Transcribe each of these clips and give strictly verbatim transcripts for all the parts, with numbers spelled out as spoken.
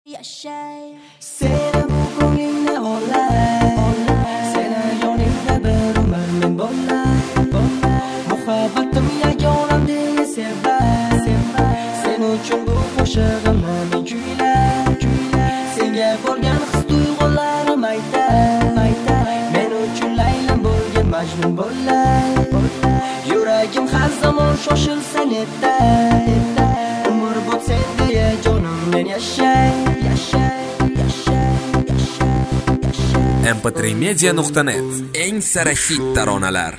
Yashay seni bu ko'nglingni olay, seni yoningda bir umr men bo'lay. Muhabbatim yagonam deya sevay, sen uchun bu qo'shig'imni men kuylay. Senga bo'lgan his-tuyg'ularim aytay, men uchun Laylam bo'lgan Majnun bo'lay. Yuragim har zamon shoshilsa netay, umr bo'lsa deya jonim men yashay. em pe tre media nuqta net eng sara hit taronalar.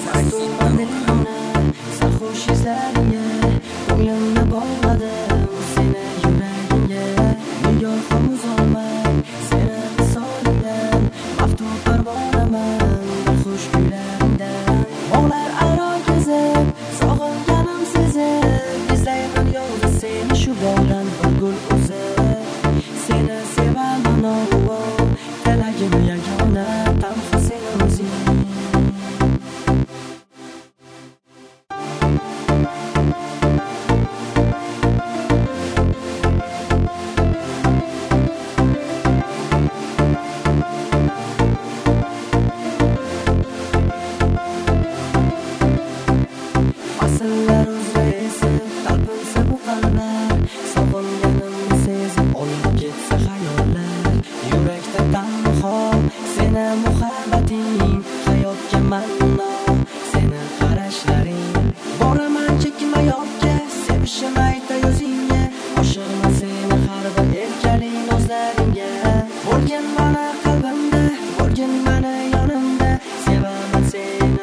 Muhabbating hayotga ma'no, seni qarashlaring boraman chekma yo'qqa, sevishim aytay o'zingga, oshiqman seni har bir erkalik nozlaringga. Bo'lgin mana qalbimda, bo'lgin mana yonimda, sevaman seni.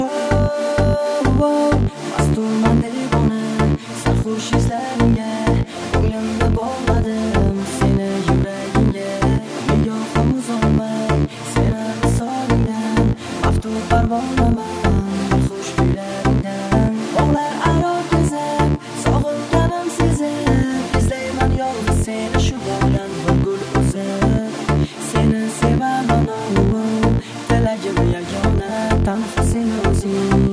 Mastumman devona, sarxush izlaringga, ko'nglimda bog'ladim seni yuragingga. Nigohim uzolmay seni parvonaman xush kuylaringdan. Bog'lar aro kezib, sog'inganim sezib, izlayman yolg'iz seni shu bog'dan bir gul o'sib. Seni sevaman o'g'lim, tilagim yagona, tanho sen o'zing.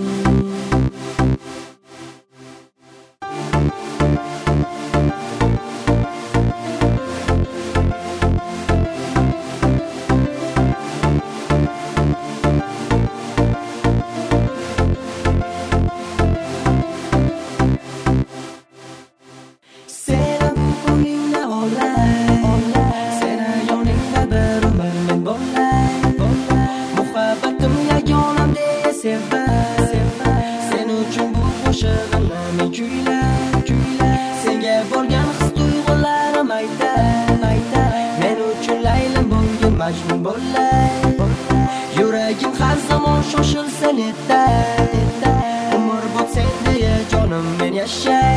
Sen uchun bu qo'shig'imni men kuylay. Senga bo'lgan his-tuyg'ularim aytay, men uchun Laylam bo'lgan Majnun bo'lay. Yuragim har zamon shoshilsa netay, umr bo'lsa deya jonim men yashay.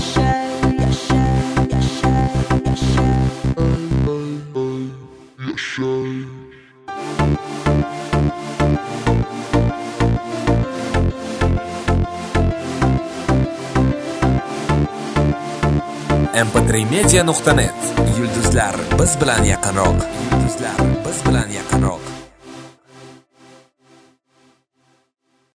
em pe tre media nuqta net yulduzlar biz bilan yaqinroq. Yulduzlar biz bilan yaqinroq.